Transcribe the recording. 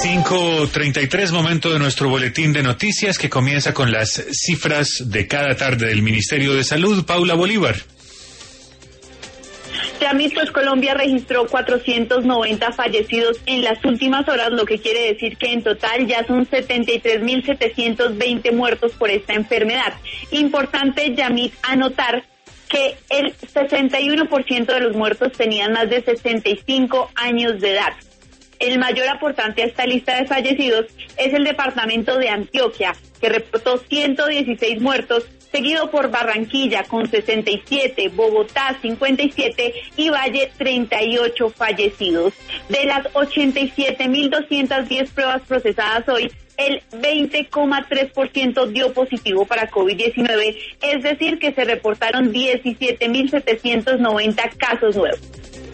5:33, momento de nuestro boletín de noticias que comienza con las cifras de cada tarde del Ministerio de Salud. Paula Bolívar. Yamit, pues Colombia registró 490 fallecidos en las últimas horas, lo que quiere decir que en total ya son 73.720 muertos por esta enfermedad. Importante, Yamit, anotar que el 61% de los muertos tenían más de 65 años de edad. El mayor aportante a esta lista de fallecidos es el departamento de Antioquia, que reportó 116 muertos, seguido por Barranquilla con 67, Bogotá 57 y Valle 38 fallecidos. De las 87.210 pruebas procesadas hoy, el 20,3% dio positivo para COVID-19, es decir que se reportaron 17.790 casos nuevos.